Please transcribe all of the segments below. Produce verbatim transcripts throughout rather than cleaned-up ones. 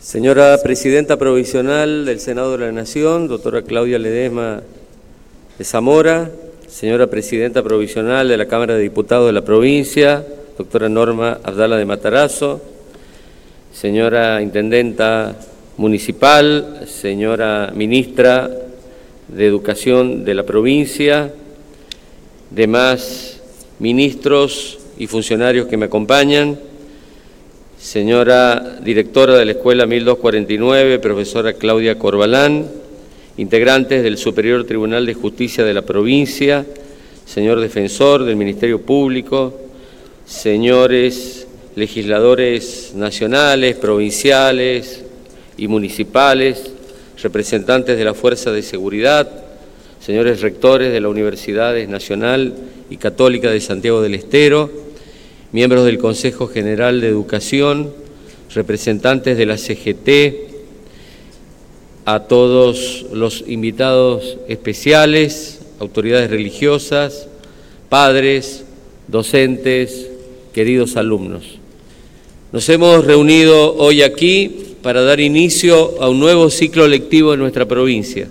Señora Presidenta Provisional del Senado de la Nación, doctora Claudia Ledesma de Zamora, señora Presidenta Provisional de la Cámara de Diputados de la Provincia, doctora Norma Abdala de Matarazzo, señora Intendenta Municipal, señora Ministra de Educación de la Provincia, demás ministros y funcionarios que me acompañan, señora Directora de la Escuela mil doscientos cuarenta y nueve, profesora Claudia Corbalán, integrantes del Superior Tribunal de Justicia de la Provincia, señor Defensor del Ministerio Público, señores legisladores nacionales, provinciales y municipales, representantes de la Fuerza de Seguridad, señores rectores de la Universidad Nacional y Católica de Santiago del Estero, miembros del Consejo General de Educación, representantes de la C G T, a todos los invitados especiales, autoridades religiosas, padres, docentes, queridos alumnos. Nos hemos reunido hoy aquí para dar inicio a un nuevo ciclo lectivo en nuestra provincia.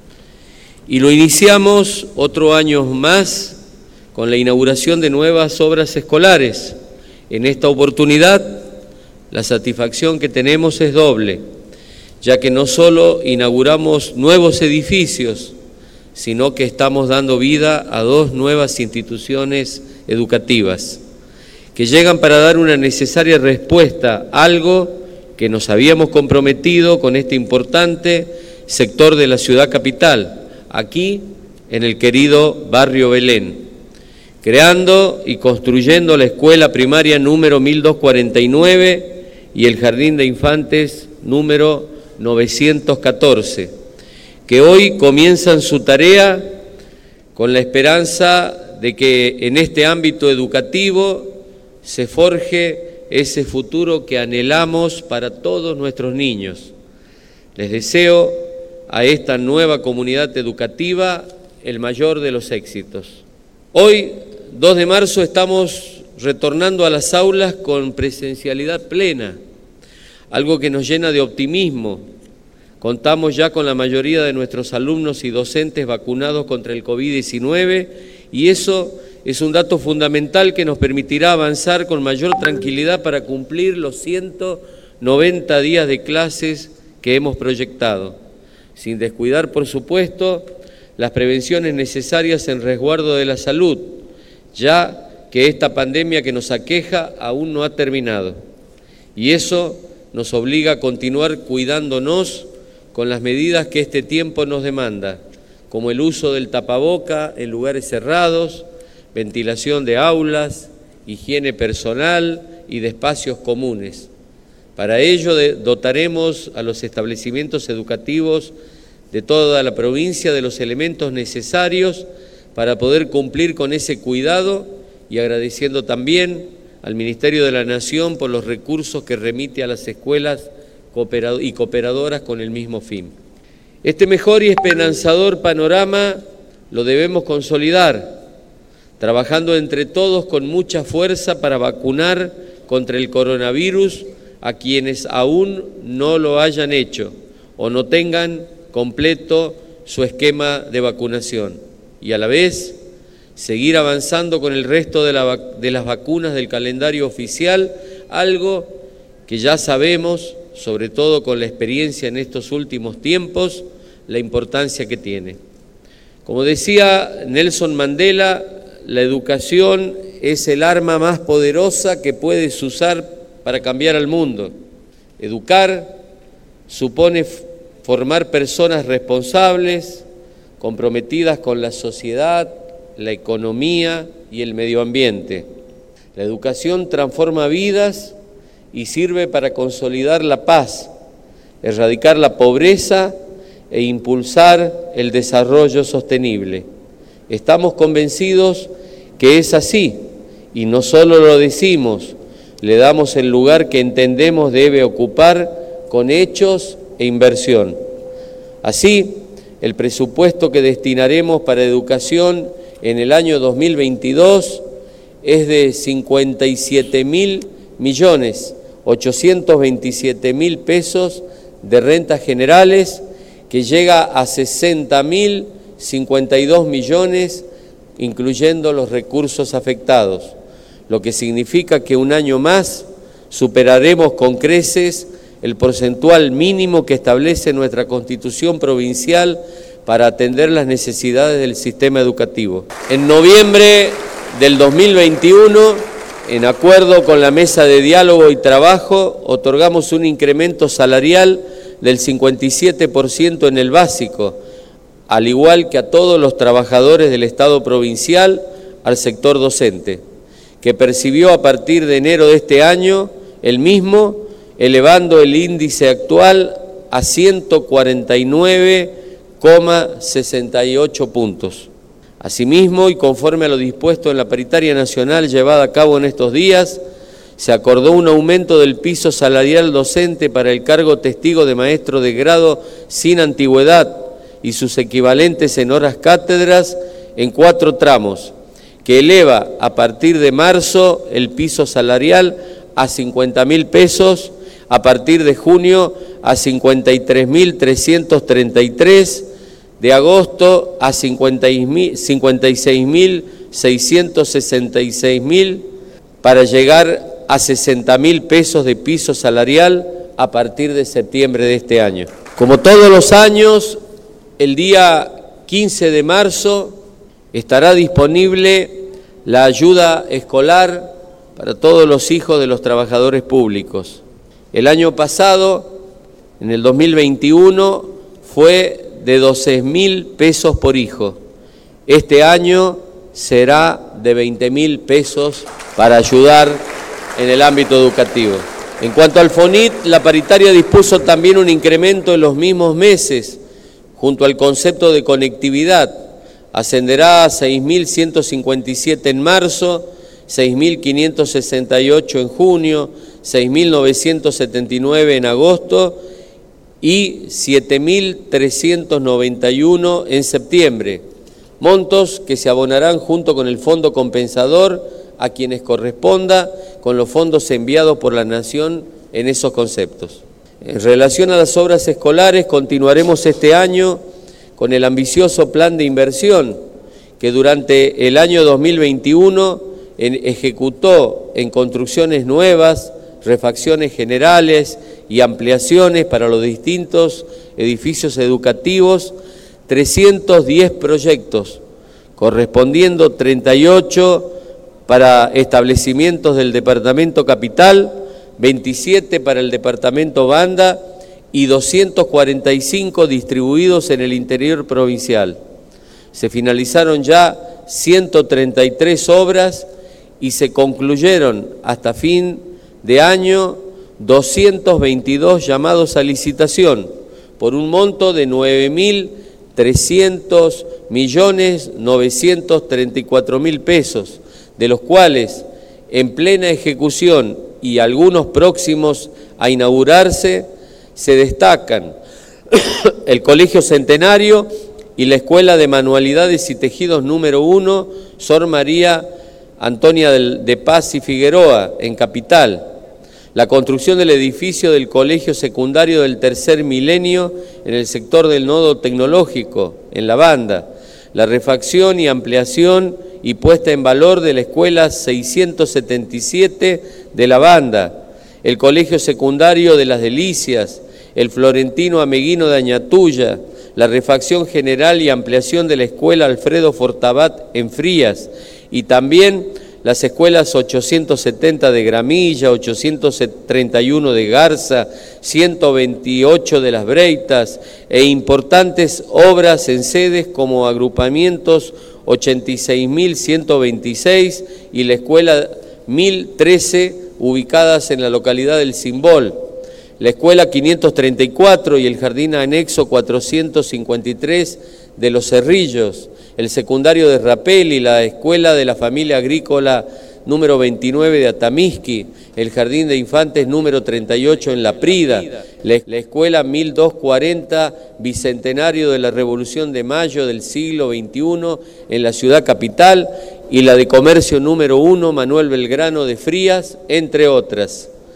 Y lo iniciamos otro año más con la inauguración de nuevas obras escolares. En esta oportunidad, la satisfacción que tenemos es doble, ya que no solo inauguramos nuevos edificios, sino que estamos dando vida a dos nuevas instituciones educativas, que llegan para dar una necesaria respuesta a algo que nos habíamos comprometido con este importante sector de la ciudad capital, aquí en el querido barrio Belén, creando y construyendo la escuela primaria número mil doscientos cuarenta y nueve y el jardín de infantes número novecientos catorce, que hoy comienzan su tarea con la esperanza de que en este ámbito educativo se forje ese futuro que anhelamos para todos nuestros niños. Les deseo a esta nueva comunidad educativa el mayor de los éxitos. Hoy, dos de marzo, estamos retornando a las aulas con presencialidad plena, algo que nos llena de optimismo. Contamos ya con la mayoría de nuestros alumnos y docentes vacunados contra el COVID diecinueve y eso es un dato fundamental que nos permitirá avanzar con mayor tranquilidad para cumplir los ciento noventa días de clases que hemos proyectado, sin descuidar, por supuesto, las prevenciones necesarias en resguardo de la salud, ya que esta pandemia que nos aqueja aún no ha terminado. Y eso nos obliga a continuar cuidándonos con las medidas que este tiempo nos demanda, como el uso del tapaboca en lugares cerrados, ventilación de aulas, higiene personal y de espacios comunes. Para ello dotaremos a los establecimientos educativos de toda la provincia de los elementos necesarios para poder cumplir con ese cuidado y agradeciendo también al Ministerio de la Nación por los recursos que remite a las escuelas y cooperadoras con el mismo fin. Este mejor y esperanzador panorama lo debemos consolidar, trabajando entre todos con mucha fuerza para vacunar contra el coronavirus a quienes aún no lo hayan hecho o no tengan completo su esquema de vacunación y a la vez seguir avanzando con el resto de, la, de las vacunas del calendario oficial, algo que ya sabemos, sobre todo con la experiencia en estos últimos tiempos, la importancia que tiene. Como decía Nelson Mandela, la educación es el arma más poderosa que puedes usar para cambiar al mundo. Educar supone formar personas responsables, comprometidas con la sociedad, la economía y el medio ambiente. La educación transforma vidas y sirve para consolidar la paz, erradicar la pobreza e impulsar el desarrollo sostenible. Estamos convencidos que es así y no solo lo decimos, le damos el lugar que entendemos debe ocupar con hechos e inversión. Así, el presupuesto que destinaremos para educación en el año dos mil veintidós es de cincuenta y siete mil millones, ochocientos veintisiete mil pesos de rentas generales, que llega a sesenta mil cincuenta y dos millones, incluyendo los recursos afectados, lo que significa que un año más superaremos con creces el porcentual mínimo que establece nuestra Constitución provincial para atender las necesidades del sistema educativo. En noviembre del dos mil veintiuno, en acuerdo con la Mesa de Diálogo y Trabajo, otorgamos un incremento salarial del cincuenta y siete por ciento en el básico, al igual que a todos los trabajadores del Estado provincial, al sector docente, que percibió a partir de enero de este año el mismo, elevando el índice actual a ciento cuarenta y nueve coma sesenta y ocho puntos. Asimismo, y conforme a lo dispuesto en la paritaria nacional llevada a cabo en estos días, se acordó un aumento del piso salarial docente para el cargo testigo de maestro de grado sin antigüedad y sus equivalentes en horas cátedras en cuatro tramos, que eleva a partir de marzo el piso salarial a cincuenta mil pesos, a partir de junio a cincuenta y tres mil trescientos treinta y tres, de agosto a cincuenta y seis mil seiscientos sesenta y seis mil, para llegar a sesenta mil pesos de piso salarial a partir de septiembre de este año. Como todos los años, el día quince de marzo estará disponible la ayuda escolar para todos los hijos de los trabajadores públicos. El año pasado, en el dos mil veintiuno, fue de doce mil pesos por hijo. Este año será de veinte mil pesos para ayudar en el ámbito educativo. En cuanto al FONIT, la paritaria dispuso también un incremento en los mismos meses, junto al concepto de conectividad. Ascenderá a seis mil ciento cincuenta y siete en marzo, seis mil quinientos sesenta y ocho en junio, seis mil novecientos setenta y nueve en agosto y siete mil trescientos noventa y uno en septiembre, montos que se abonarán junto con el fondo compensador a quienes corresponda con los fondos enviados por la Nación en esos conceptos. En relación a las obras escolares, continuaremos este año con el ambicioso plan de inversión que durante el año dos mil veintiuno en, ejecutó en construcciones nuevas, refacciones generales y ampliaciones para los distintos edificios educativos, trescientos diez proyectos, correspondiendo treinta y ocho para establecimientos del Departamento Capital, veintisiete para el Departamento Banda y doscientos cuarenta y cinco distribuidos en el interior provincial. Se finalizaron ya ciento treinta y tres obras y se concluyeron hasta fin de año doscientos veintidós llamados a licitación por un monto de nueve mil trescientos millones novecientos treinta y cuatro mil pesos, de los cuales en plena ejecución y algunos próximos a inaugurarse se destacan el Colegio Centenario y la Escuela de Manualidades y Tejidos número uno, Sor María Antonia de Paz y Figueroa, en Capital, la construcción del edificio del Colegio Secundario del Tercer Milenio en el sector del Nodo Tecnológico, en La Banda, la refacción y ampliación y puesta en valor de la Escuela seiscientos setenta y siete de La Banda, el Colegio Secundario de Las Delicias, el Florentino Ameguino de Añatuya, la refacción general y ampliación de la Escuela Alfredo Fortabat en Frías, y también las escuelas ochocientos setenta de Gramilla, ochocientos treinta y uno de Garza, ciento veintiocho de Las Breitas e importantes obras en sedes como agrupamientos ochenta y seis mil ciento veintiséis y la escuela mil trece ubicadas en la localidad del Simbol, la escuela quinientos treinta y cuatro y el jardín anexo cuatrocientos cincuenta y tres de Los Cerrillos, el secundario de Rapel y la escuela de la familia agrícola número veintinueve de Atamisqui, el jardín de infantes número treinta y ocho en La Prida, la, la escuela mil doscientos cuarenta bicentenario de la Revolución de Mayo del siglo veintiuno en la ciudad capital y la de comercio número uno Manuel Belgrano de Frías, entre otras.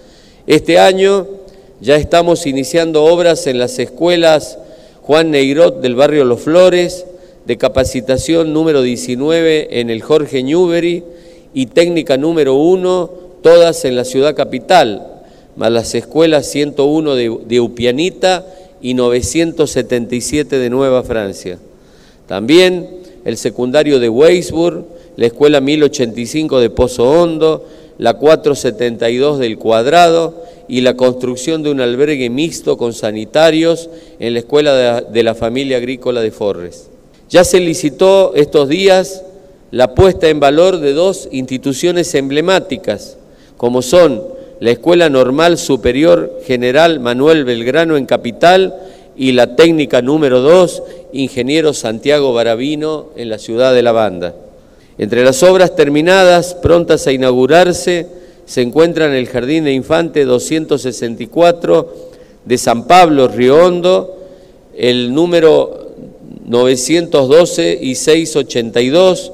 Este año ya estamos iniciando obras en las escuelas Juan Negrot del barrio Los Flores, de capacitación número diecinueve en el Jorge Newbery y técnica número uno, todas en la ciudad capital, más las escuelas ciento uno de, de Upianita y novecientos setenta y siete de Nueva Francia. También el secundario de Weisburg, la escuela mil ochenta y cinco de Pozo Hondo, la cuatrocientos setenta y dos del Cuadrado y la construcción de un albergue mixto con sanitarios en la escuela de la, de la familia agrícola de Forres. Ya se licitó estos días la puesta en valor de dos instituciones emblemáticas, como son la Escuela Normal Superior General Manuel Belgrano en Capital y la técnica número dos, Ingeniero Santiago Baravino en la ciudad de La Banda. Entre las obras terminadas, prontas a inaugurarse, se encuentran el Jardín de Infante doscientos sesenta y cuatro de San Pablo, Río Hondo, el número novecientos doce y seiscientos ochenta y dos,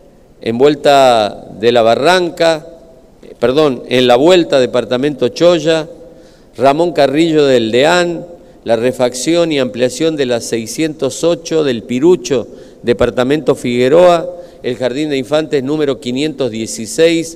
en Vuelta de la Barranca, perdón, en la Vuelta, departamento Choya, Ramón Carrillo del Deán, la refacción y ampliación de la seiscientos ocho del Pirucho, departamento Figueroa, el Jardín de Infantes número quinientos dieciséis,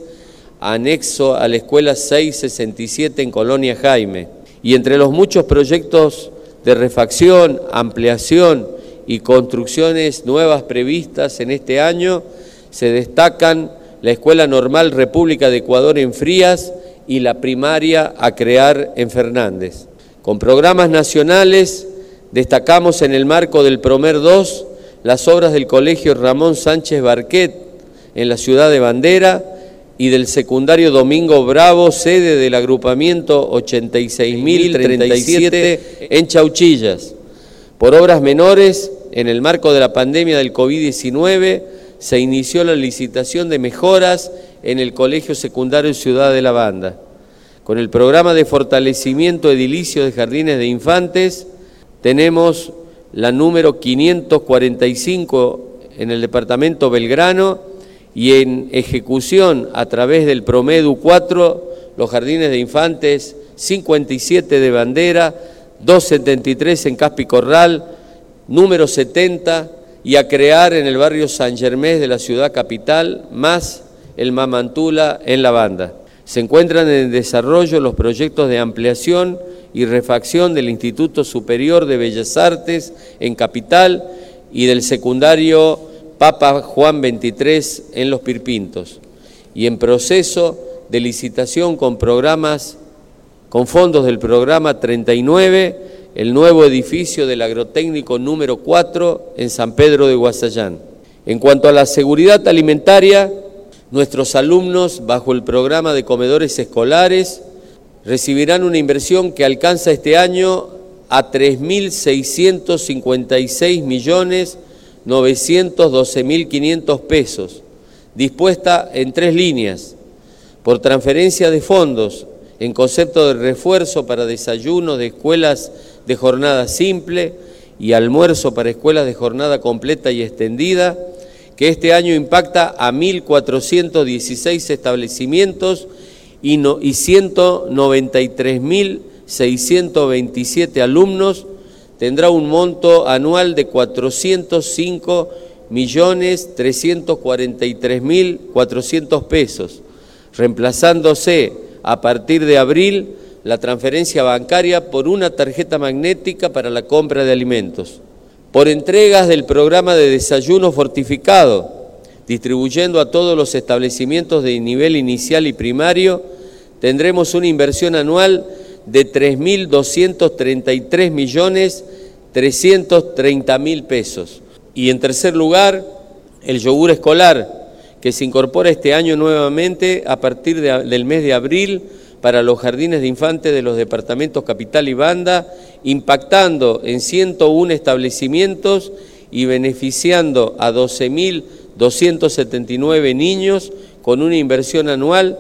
anexo a la Escuela seiscientos sesenta y siete en Colonia Jaime. Y entre los muchos proyectos de refacción, ampliación y construcciones nuevas previstas en este año, se destacan la Escuela Normal República de Ecuador en Frías y la primaria a crear en Fernández. Con programas nacionales destacamos en el marco del Promer dos las obras del Colegio Ramón Sánchez Barquet en la ciudad de Bandera y del secundario Domingo Bravo, sede del agrupamiento ochenta y seis mil treinta y siete en Chauchillas. Por obras menores, en el marco de la pandemia del COVID diecinueve, se inició la licitación de mejoras en el Colegio Secundario Ciudad de la Banda. Con el programa de fortalecimiento edilicio de jardines de infantes, tenemos la número quinientos cuarenta y cinco en el departamento Belgrano y en ejecución a través del Promedu cuatro, los jardines de infantes cincuenta y siete de Bandera, doscientos setenta y tres en Caspi Corral, número setenta, y a crear en el barrio San Germés de la ciudad capital, más el Mamantula en La Banda. Se encuentran en desarrollo los proyectos de ampliación y refacción del Instituto Superior de Bellas Artes en Capital y del secundario Papa Juan veintitrés en Los Pirpintos, y en proceso de licitación con programas, con fondos del programa treinta y nueve, el nuevo edificio del agrotécnico número cuatro en San Pedro de Guasallán. En cuanto a la seguridad alimentaria, nuestros alumnos, bajo el programa de comedores escolares, recibirán una inversión que alcanza este año a tres mil seiscientos cincuenta y seis millones novecientos doce mil quinientos pesos, dispuesta en tres líneas: por transferencia de fondos en concepto de refuerzo para desayuno de escuelas de jornada simple y almuerzo para escuelas de jornada completa y extendida, que este año impacta a mil cuatrocientos dieciséis establecimientos y, no, y ciento noventa y tres mil seiscientos veintisiete alumnos, tendrá un monto anual de cuatrocientos cinco millones trescientos cuarenta y tres mil cuatrocientos pesos, reemplazándose a partir de abril la transferencia bancaria por una tarjeta magnética para la compra de alimentos. Por entregas del programa de desayuno fortificado, distribuyendo a todos los establecimientos de nivel inicial y primario, tendremos una inversión anual de tres mil doscientos treinta y tres millones trescientos treinta mil pesos. Y en tercer lugar, el yogur escolar, que se incorpora este año nuevamente a partir de, del mes de abril para los jardines de infantes de los departamentos Capital y Banda, impactando en ciento uno establecimientos y beneficiando a doce mil doscientos setenta y nueve niños con una inversión anual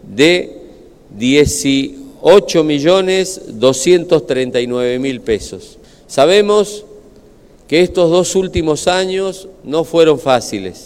de dieciocho millones doscientos treinta y nueve mil pesos. Sabemos que estos dos últimos años no fueron fáciles,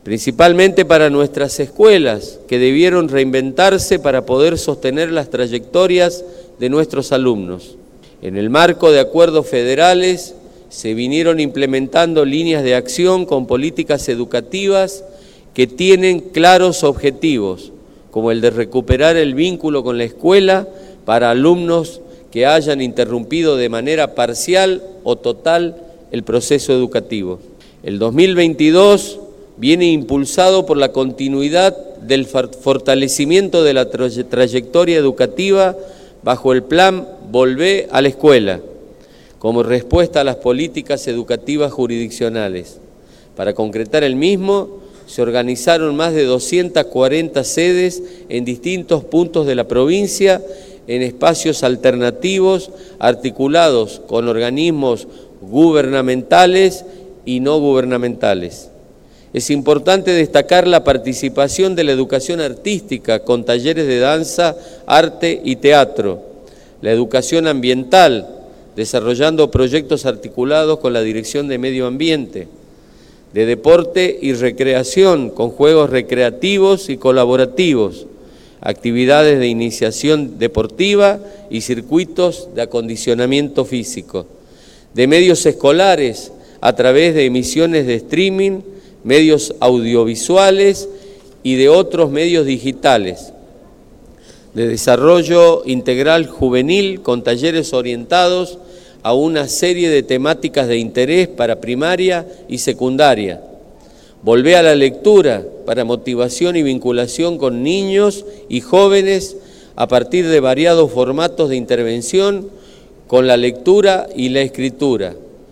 principalmente para nuestras escuelas, que debieron reinventarse para poder sostener las trayectorias de nuestros alumnos. En el marco de acuerdos federales se vinieron implementando líneas de acción con políticas educativas que tienen claros objetivos, como el de recuperar el vínculo con la escuela para alumnos que hayan interrumpido de manera parcial o total el proceso educativo. El dos mil veintidós viene impulsado por la continuidad del fortalecimiento de la trayectoria educativa bajo el plan Volvé a la Escuela, como respuesta a las políticas educativas jurisdiccionales. Para concretar el mismo, se organizaron más de doscientas cuarenta sedes en distintos puntos de la provincia, en espacios alternativos articulados con organismos gubernamentales y no gubernamentales. Es importante destacar la participación de la educación artística con talleres de danza, arte y teatro, la educación ambiental, desarrollando proyectos articulados con la Dirección de Medio Ambiente, de deporte y recreación con juegos recreativos y colaborativos, actividades de iniciación deportiva y circuitos de acondicionamiento físico, de medios escolares a través de emisiones de streaming, medios audiovisuales y de otros medios digitales, de desarrollo integral juvenil con talleres orientados a una serie de temáticas de interés para primaria y secundaria. Volvé a la lectura para motivación y vinculación con niños y jóvenes a partir de variados formatos de intervención con la lectura y la escritura.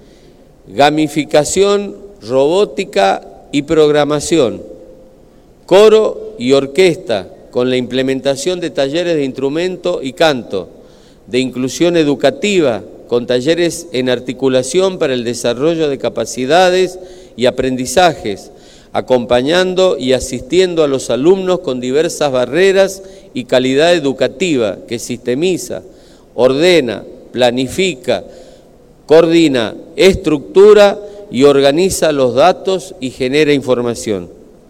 Gamificación, robótica y programación, coro y orquesta con la implementación de talleres de instrumento y canto, de inclusión educativa con talleres en articulación para el desarrollo de capacidades y aprendizajes, acompañando y asistiendo a los alumnos con diversas barreras y calidad educativa que sistemiza, ordena, planifica, coordina, estructura y organiza los datos y genera información.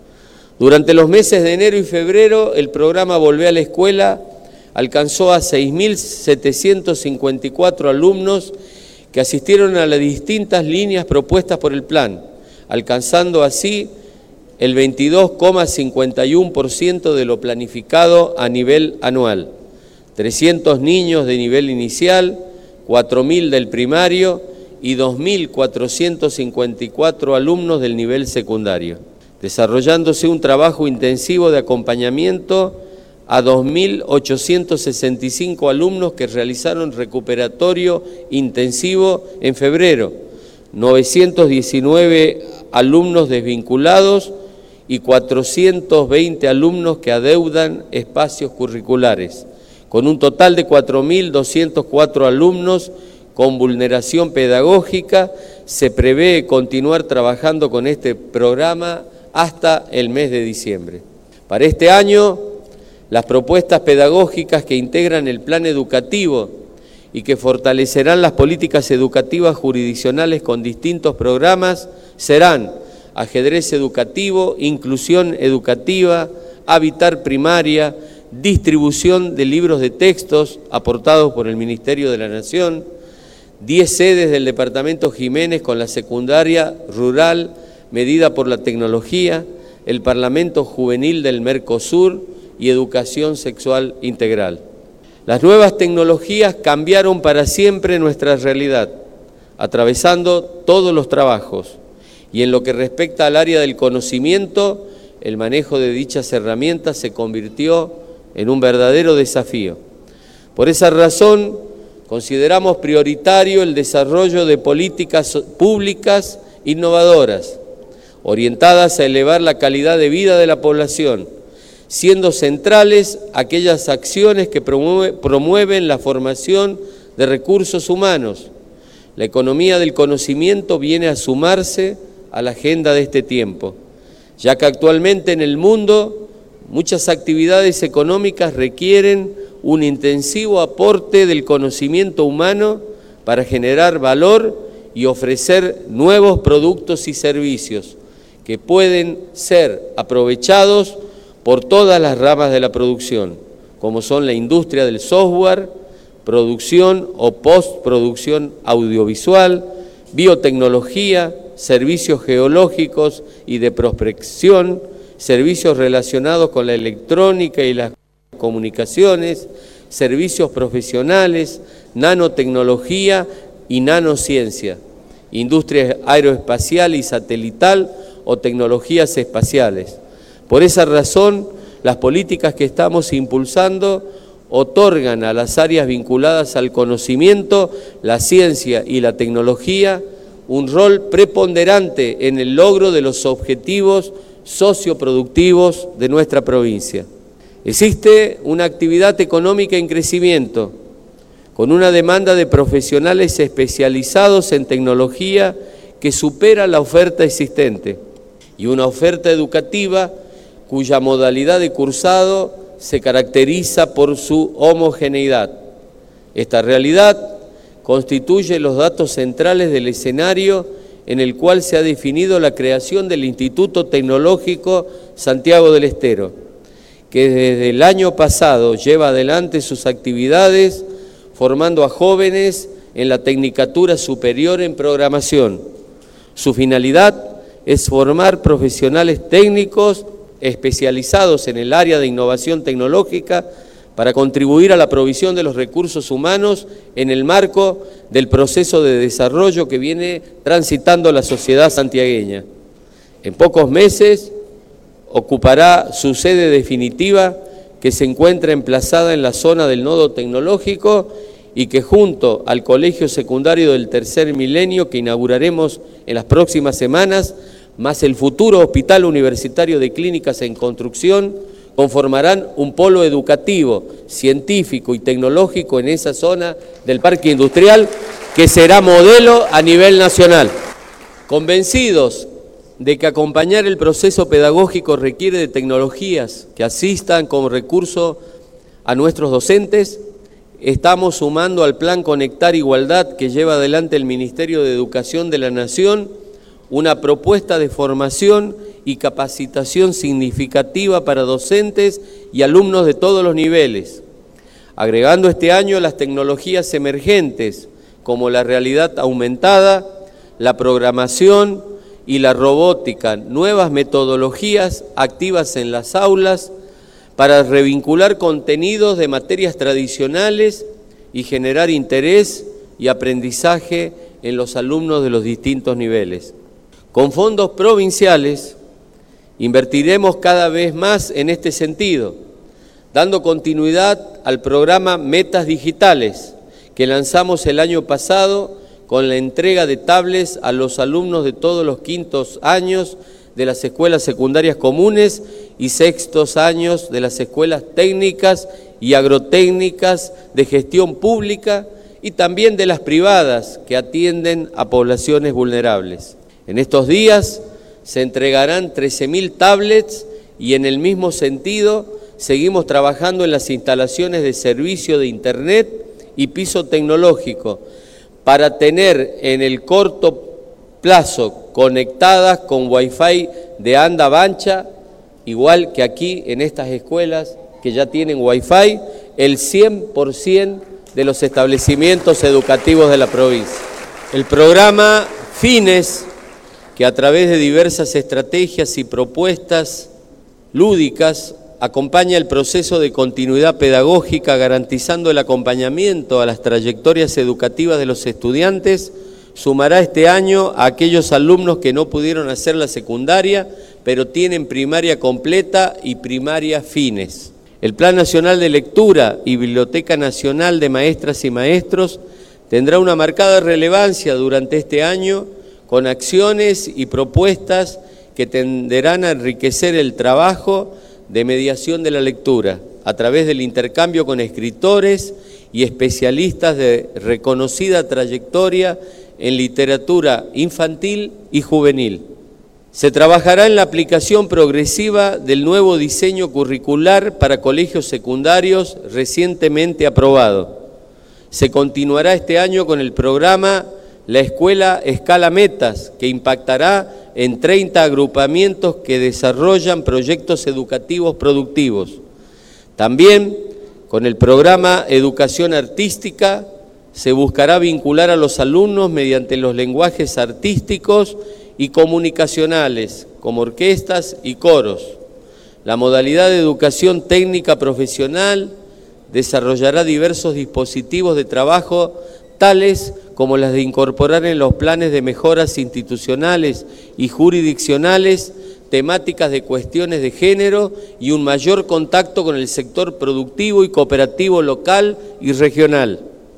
Durante los meses de enero y febrero, el programa Volvé a la Escuela alcanzó a seis mil setecientos cincuenta y cuatro alumnos que asistieron a las distintas líneas propuestas por el plan, alcanzando así el veintidós coma cincuenta y uno por ciento de lo planificado a nivel anual. trescientos niños de nivel inicial, cuatro mil del primario y dos mil cuatrocientos cincuenta y cuatro alumnos del nivel secundario, desarrollándose un trabajo intensivo de acompañamiento a dos mil ochocientos sesenta y cinco alumnos que realizaron recuperatorio intensivo en febrero, novecientos diecinueve alumnos desvinculados y cuatrocientos veinte alumnos que adeudan espacios curriculares, con un total de cuatro mil doscientos cuatro alumnos con vulneración pedagógica. Se prevé continuar trabajando con este programa hasta el mes de diciembre. Para este año, las propuestas pedagógicas que integran el plan educativo y que fortalecerán las políticas educativas jurisdiccionales con distintos programas serán ajedrez educativo, inclusión educativa, habitar primaria, distribución de libros de textos aportados por el Ministerio de la Nación, diez sedes del Departamento Jiménez con la secundaria rural medida por la tecnología, el Parlamento Juvenil del Mercosur y educación sexual integral. Las nuevas tecnologías cambiaron para siempre nuestra realidad, atravesando todos los trabajos, y en lo que respecta al área del conocimiento, el manejo de dichas herramientas se convirtió en un verdadero desafío. Por esa razón, consideramos prioritario el desarrollo de políticas públicas innovadoras, orientadas a elevar la calidad de vida de la población, siendo centrales aquellas acciones que promueven la formación de recursos humanos. La economía del conocimiento viene a sumarse a la agenda de este tiempo, ya que actualmente en el mundo muchas actividades económicas requieren un intensivo aporte del conocimiento humano para generar valor y ofrecer nuevos productos y servicios que pueden ser aprovechados por todas las ramas de la producción, como son la industria del software, producción o postproducción audiovisual, biotecnología, servicios geológicos y de prospección, servicios relacionados con la electrónica y las comunicaciones, servicios profesionales, nanotecnología y nanociencia, industria aeroespacial y satelital o tecnologías espaciales. Por esa razón, las políticas que estamos impulsando otorgan a las áreas vinculadas al conocimiento, la ciencia y la tecnología un rol preponderante en el logro de los objetivos socioproductivos de nuestra provincia. Existe una actividad económica en crecimiento, con una demanda de profesionales especializados en tecnología que supera la oferta existente, y una oferta educativa cuya modalidad de cursado se caracteriza por su homogeneidad. Esta realidad constituye los datos centrales del escenario en el cual se ha definido la creación del Instituto Tecnológico Santiago del Estero, que desde el año pasado lleva adelante sus actividades formando a jóvenes en la Tecnicatura Superior en Programación. Su finalidad es formar profesionales técnicos especializados en el área de innovación tecnológica para contribuir a la provisión de los recursos humanos en el marco del proceso de desarrollo que viene transitando la sociedad santiagueña. En pocos meses ocupará su sede definitiva, que se encuentra emplazada en la zona del nodo tecnológico y que junto al Colegio Secundario del Tercer Milenio, que inauguraremos en las próximas semanas, más el futuro Hospital Universitario de Clínicas en construcción, conformarán un polo educativo, científico y tecnológico en esa zona del parque industrial que será modelo a nivel nacional. Convencidos de que acompañar el proceso pedagógico requiere de tecnologías que asistan como recurso a nuestros docentes, estamos sumando al Plan Conectar Igualdad que lleva adelante el Ministerio de Educación de la Nación una propuesta de formación y capacitación significativa para docentes y alumnos de todos los niveles, agregando este año las tecnologías emergentes como la realidad aumentada, la programación y la robótica, nuevas metodologías activas en las aulas para revincular contenidos de materias tradicionales y generar interés y aprendizaje en los alumnos de los distintos niveles. Con fondos provinciales invertiremos cada vez más en este sentido, dando continuidad al programa Metas Digitales, que lanzamos el año pasado con la entrega de tablets a los alumnos de todos los quintos años de las escuelas secundarias comunes y sextos años de las escuelas técnicas y agrotécnicas de gestión pública y también de las privadas que atienden a poblaciones vulnerables. En estos días se entregarán trece mil tablets y en el mismo sentido seguimos trabajando en las instalaciones de servicio de Internet y piso tecnológico para tener en el corto plazo conectadas con Wi-Fi de anda ancha, igual que aquí en estas escuelas que ya tienen Wi-Fi, el cien por ciento de los establecimientos educativos de la provincia. El programa Fines, que a través de diversas estrategias y propuestas lúdicas acompaña el proceso de continuidad pedagógica, garantizando el acompañamiento a las trayectorias educativas de los estudiantes, sumará este año a aquellos alumnos que no pudieron hacer la secundaria, pero tienen primaria completa y primaria Fines. El Plan Nacional de Lectura y Biblioteca Nacional de Maestras y Maestros tendrá una marcada relevancia durante este año, con acciones y propuestas que tenderán a enriquecer el trabajo de mediación de la lectura a través del intercambio con escritores y especialistas de reconocida trayectoria en literatura infantil y juvenil. Se trabajará en la aplicación progresiva del nuevo diseño curricular para colegios secundarios recientemente aprobado. Se continuará este año con el programa La Escuela Escala Metas, que impactará en treinta agrupamientos que desarrollan proyectos educativos productivos. También, con el programa Educación Artística, se buscará vincular a los alumnos mediante los lenguajes artísticos y comunicacionales, como orquestas y coros. La modalidad de educación técnica profesional desarrollará diversos dispositivos de trabajo, tales como las de incorporar en los planes de mejoras institucionales y jurisdiccionales temáticas de cuestiones de género y un mayor contacto con el sector productivo y cooperativo local y regional.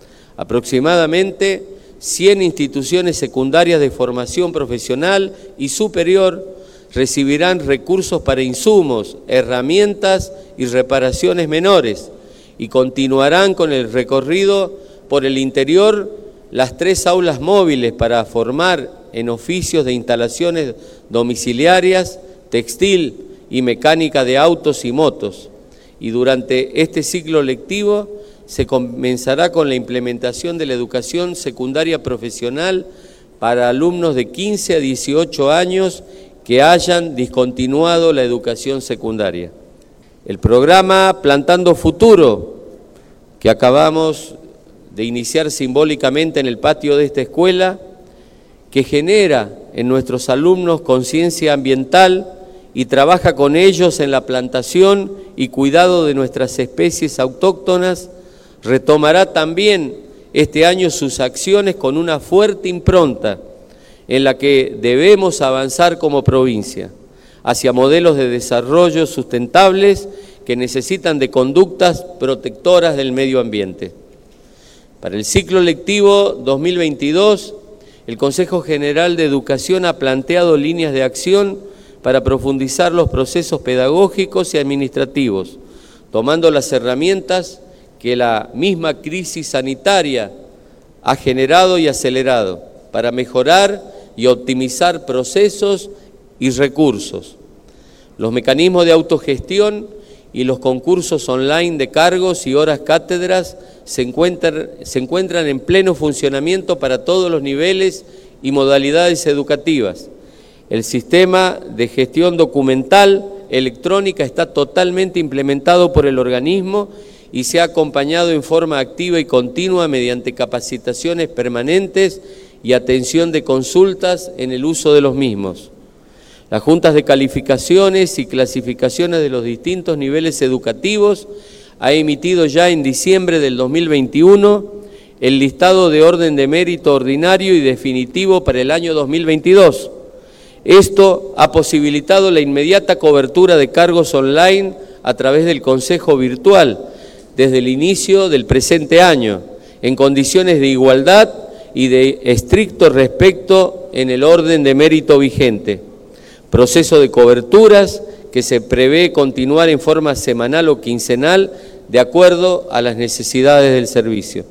Aproximadamente cien instituciones secundarias de formación profesional y superior recibirán recursos para insumos, herramientas y reparaciones menores y continuarán con el recorrido por el interior las tres aulas móviles para formar en oficios de instalaciones domiciliarias, textil y mecánica de autos y motos. Y durante este ciclo lectivo se comenzará con la implementación de la educación secundaria profesional para alumnos de quince a dieciocho años que hayan discontinuado la educación secundaria. El programa Plantando Futuro, que acabamos de iniciar simbólicamente en el patio de esta escuela, que genera en nuestros alumnos conciencia ambiental y trabaja con ellos en la plantación y cuidado de nuestras especies autóctonas, retomará también este año sus acciones con una fuerte impronta en la que debemos avanzar como provincia, hacia modelos de desarrollo sustentables que necesitan de conductas protectoras del medio ambiente. Para el ciclo lectivo dos mil veintidós, el Consejo General de Educación ha planteado líneas de acción para profundizar los procesos pedagógicos y administrativos, tomando las herramientas que la misma crisis sanitaria ha generado y acelerado para mejorar y optimizar procesos y recursos. Los mecanismos de autogestión y los concursos online de cargos y horas cátedras se encuentran, se encuentran en pleno funcionamiento para todos los niveles y modalidades educativas. El sistema de gestión documental electrónica está totalmente implementado por el organismo y se ha acompañado en forma activa y continua mediante capacitaciones permanentes y atención de consultas en el uso de los mismos. Las juntas de calificaciones y clasificaciones de los distintos niveles educativos ha emitido ya en diciembre del dos mil veintiuno el listado de orden de mérito ordinario y definitivo para el año dos mil veintidós. Esto ha posibilitado la inmediata cobertura de cargos online a través del Consejo Virtual desde el inicio del presente año, en condiciones de igualdad y de estricto respeto en el orden de mérito vigente. Proceso de coberturas que se prevé continuar en forma semanal o quincenal de acuerdo a las necesidades del servicio.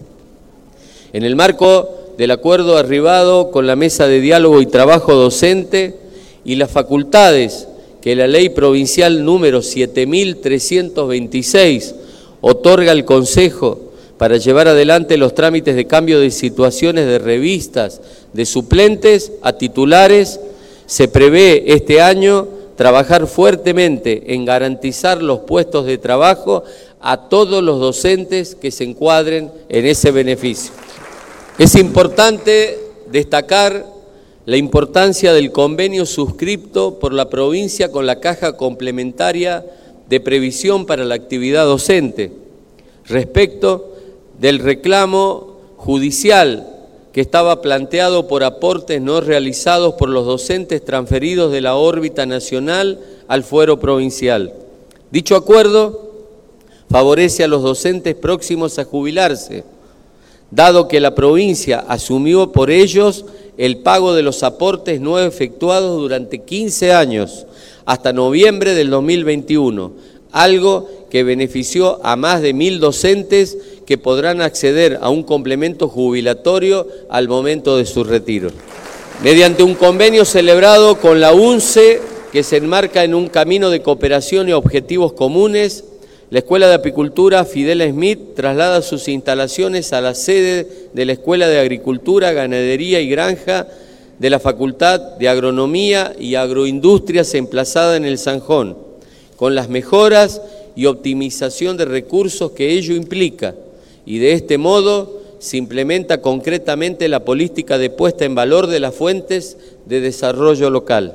En el marco del acuerdo arribado con la Mesa de Diálogo y Trabajo Docente y las facultades que la Ley Provincial número siete mil trescientos veintiséis otorga al Consejo para llevar adelante los trámites de cambio de situaciones de revistas de suplentes a titulares, se prevé este año trabajar fuertemente en garantizar los puestos de trabajo a todos los docentes que se encuadren en ese beneficio. Es importante destacar la importancia del convenio suscripto por la provincia con la Caja Complementaria de Previsión para la Actividad Docente, respecto del reclamo judicial que estaba planteado por aportes no realizados por los docentes transferidos de la órbita nacional al fuero provincial. Dicho acuerdo favorece a los docentes próximos a jubilarse, dado que la provincia asumió por ellos el pago de los aportes no efectuados durante quince años, hasta noviembre del dos mil veintiuno, algo que benefició a más de mil docentes que podrán acceder a un complemento jubilatorio al momento de su retiro. Mediante un convenio celebrado con la U N C E, que se enmarca en un camino de cooperación y objetivos comunes, la Escuela de Apicultura Fidel Smith traslada sus instalaciones a la sede de la Escuela de Agricultura, Ganadería y Granja de la Facultad de Agronomía y Agroindustrias emplazada en el Zanjón, con las mejoras y optimización de recursos que ello implica, y de este modo se implementa concretamente la política de puesta en valor de las fuentes de desarrollo local.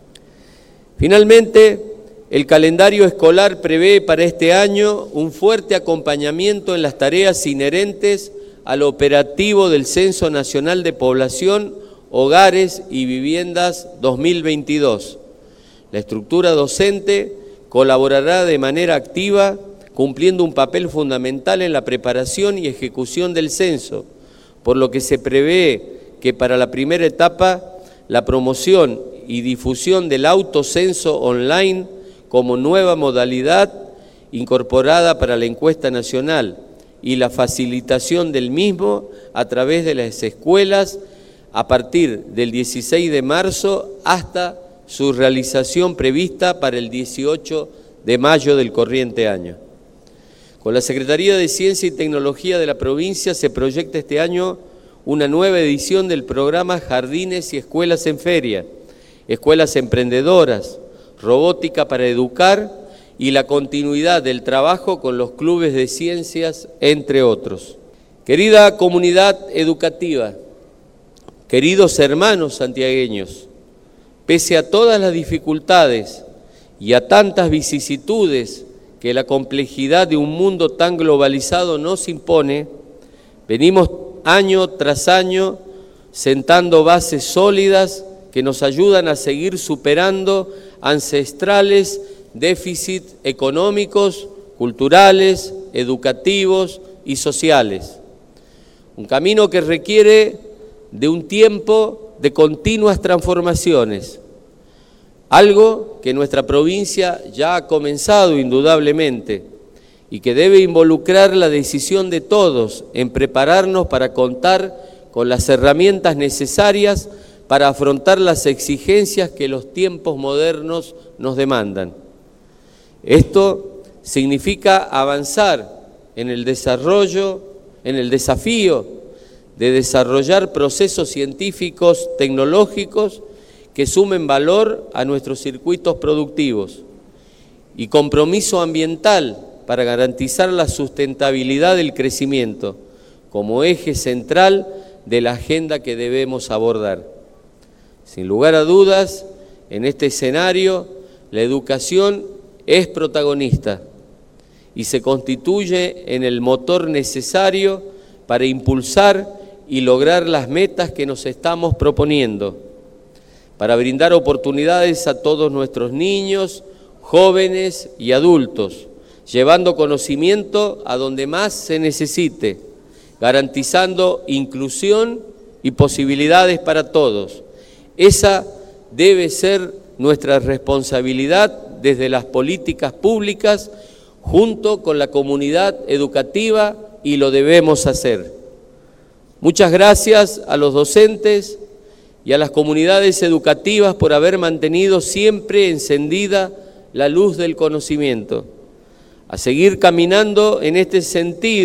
Finalmente, el calendario escolar prevé para este año un fuerte acompañamiento en las tareas inherentes al operativo del Censo Nacional de Población, Hogares y Viviendas dos mil veintidós. La estructura docente colaborará de manera activa, cumpliendo un papel fundamental en la preparación y ejecución del censo, por lo que se prevé que para la primera etapa la promoción y difusión del autocenso online como nueva modalidad incorporada para la encuesta nacional y la facilitación del mismo a través de las escuelas a partir del dieciséis de marzo hasta su realización prevista para el dieciocho de mayo del corriente año. Con la Secretaría de Ciencia y Tecnología de la provincia se proyecta este año una nueva edición del programa Jardines y Escuelas en Feria, Escuelas Emprendedoras, Robótica para Educar y la continuidad del trabajo con los clubes de ciencias, entre otros. Querida comunidad educativa, queridos hermanos santiagueños, pese a todas las dificultades y a tantas vicisitudes que la complejidad de un mundo tan globalizado nos impone, venimos año tras año sentando bases sólidas que nos ayudan a seguir superando ancestrales déficits económicos, culturales, educativos y sociales. Un camino que requiere de un tiempo de continuas transformaciones, algo que nuestra provincia ya ha comenzado indudablemente y que debe involucrar la decisión de todos en prepararnos para contar con las herramientas necesarias para afrontar las exigencias que los tiempos modernos nos demandan. Esto significa avanzar en el desarrollo, en el desafío de desarrollar procesos científicos, tecnológicos que sumen valor a nuestros circuitos productivos y compromiso ambiental para garantizar la sustentabilidad del crecimiento como eje central de la agenda que debemos abordar. Sin lugar a dudas, en este escenario, la educación es protagonista y se constituye en el motor necesario para impulsar y lograr las metas que nos estamos proponiendo, para brindar oportunidades a todos nuestros niños, jóvenes y adultos, llevando conocimiento a donde más se necesite, garantizando inclusión y posibilidades para todos. Esa debe ser nuestra responsabilidad desde las políticas públicas junto con la comunidad educativa y lo debemos hacer. Muchas gracias a los docentes y a las comunidades educativas por haber mantenido siempre encendida la luz del conocimiento. A seguir caminando en este sentido,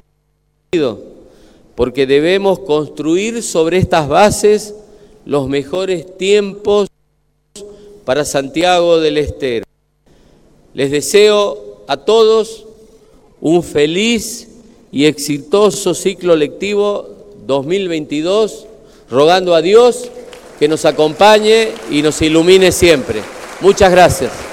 porque debemos construir sobre estas bases los mejores tiempos para Santiago del Estero. Les deseo a todos un feliz y exitoso ciclo lectivo dos mil veintidós, rogando a Dios que nos acompañe y nos ilumine siempre. Muchas gracias.